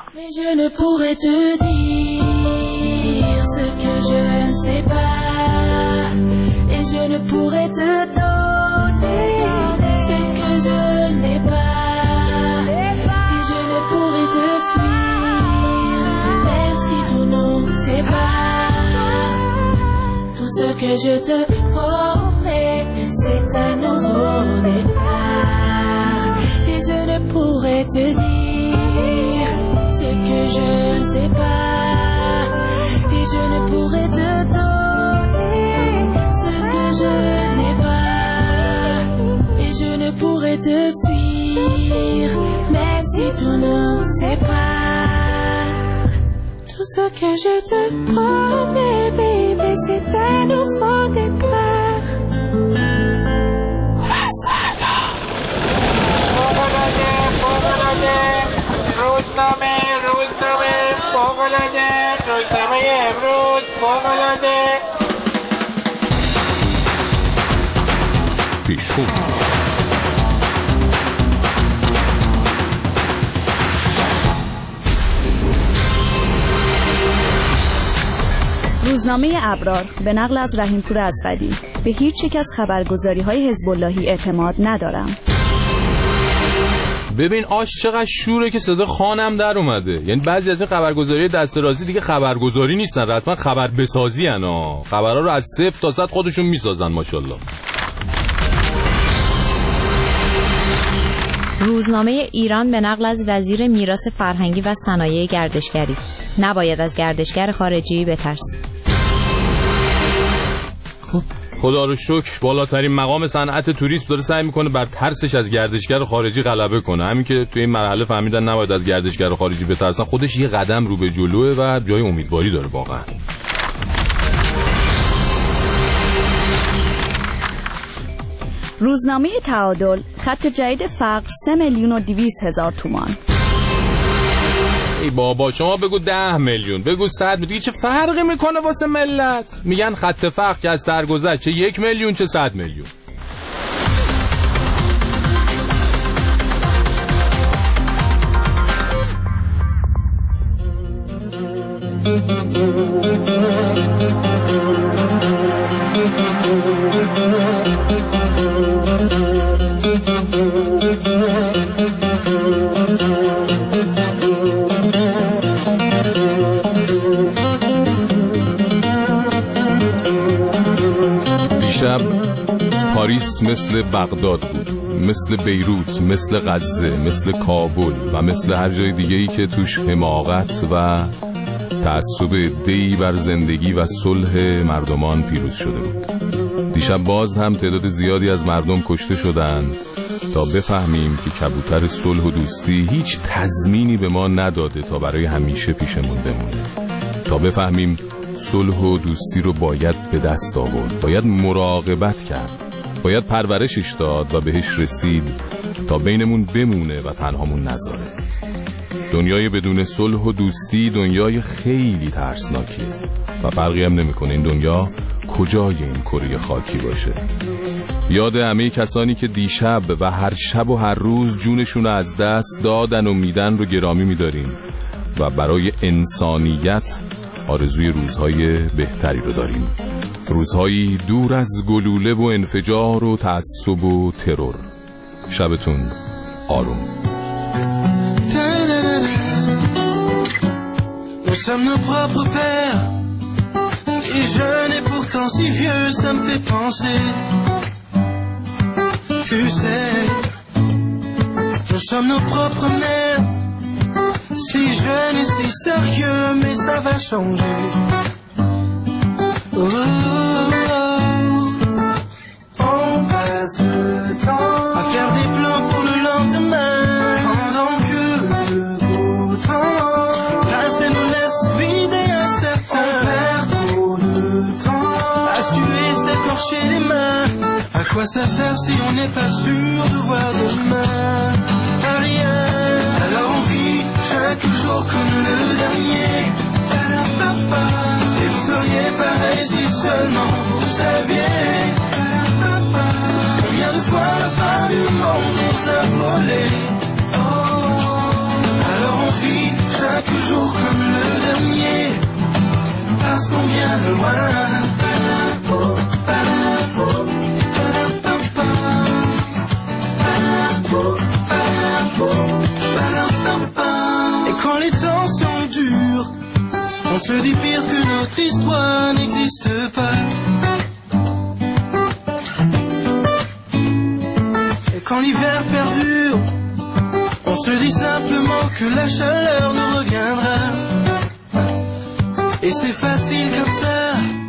Je ne pourrais te donner ce que je n'ai pas, et je ne pourrais te fuir, même si tout non c'est pas. Tout ce que je te promets, c'est un nouveau départ, et je ne pourrais te dire ce que je ne sais pas, et je ne pourrais te donner pourrais te fuir, même si tout nous sépare. Tout ce que je te promets, bébé, c'est un nouveau départ. روزنامه فوق‌العاده روزنامه امروز فوق‌العاده پیشخوان روزنامه ابرار به نقل از رحیم‌پور اسقری: به هیچ یک از خبرگزاری‌های حزب اللهی اعتماد ندارم. ببین آش چقدر شوره که صدا خانم در اومده. یعنی بعضی از این خبرگزاری دست راستی دیگه خبرگزاری نیستن، رسما خبر بسازی ان. خبرها رو از 0 تا 100 خودشون میسازن ماشاءالله. روزنامه ایران به نقل از وزیر میراث فرهنگی و صنایع گردشگری: نباید از گردشگر خارجی بترسیم. خدا رو شکر بالاترین مقام صنعت توریسم داره سعی میکنه بر ترسش از گردشگر خارجی غلبه کنه. همین که توی این مرحله فهمیدن نباید از گردشگر خارجی بترسن، خودش یه قدم رو به جلوه و جای امیدواری داره واقعا. روزنامه تعادل: خط جدید فقر 3,200,000 تومان. ای بابا شما بگو 10 میلیون، بگو 100 میلیون، چه فرقی میکنه واسه ملت؟ میگن خط فقر که از سرگذشت چه 1 میلیون چه 100 میلیون. پاریس مثل بغداد بود، مثل بیروت، مثل غزه، مثل کابل و مثل هر جای دیگه‌ای که توش حماقت و تعصب عده‌ای بر زندگی و صلح مردمان پیروز شده بود. دیشب باز هم تعداد زیادی از مردم کشته شدند تا بفهمیم که کبوتر صلح و دوستی هیچ تضمینی به ما نداده تا برای همیشه پیشمون بمونه. تا بفهمیم صلح و دوستی رو باید به دست آورد، باید مراقبت کرد، باید پرورشش داد و بهش رسید تا بینمون بمونه و تنهامون نذاره. دنیای بدون صلح و دوستی دنیای خیلی ترسناکیه و فرقی هم نمیکنه این دنیا کجای این کره خاکی باشه. یاد همه کسانی که دیشب و هر شب و هر روز جونشون از دست دادن و میدن رو گرامی میداریم و برای انسانیت آرزوی روزهای بهتری رو داریم، روزهایی دور از گلوله و انفجار و تعصب و ترور. شبتون آروم. Nous sommes nos propres pères, si jeune et pourtant si vieux, ça me fait penser. Tu sais, nous sommes nos propres mères, si jeune et si sérieux, mais ça va changer. Oh, oh, oh. On passe le temps à faire des plans pour le lendemain, pendant que le beau temps passé nous laisse vide et incertain. On perd trop de temps à suer, s'écorcher les mains. À quoi ça sert si on n'est pas sûr de voir demain? À rien. Alors on vit chaque jour comme le dernier. Et vous feriez pareil si seulement vous saviez. Combien de fois la fin du monde nous a volé. Alors on vit chaque jour comme le dernier, parce qu'on vient de loin. Et quand les temps sont durs, on se dit pire que notre histoire n'existe pas. Et quand l'hiver perdure, on se dit simplement que la chaleur nous reviendra. Et c'est facile comme ça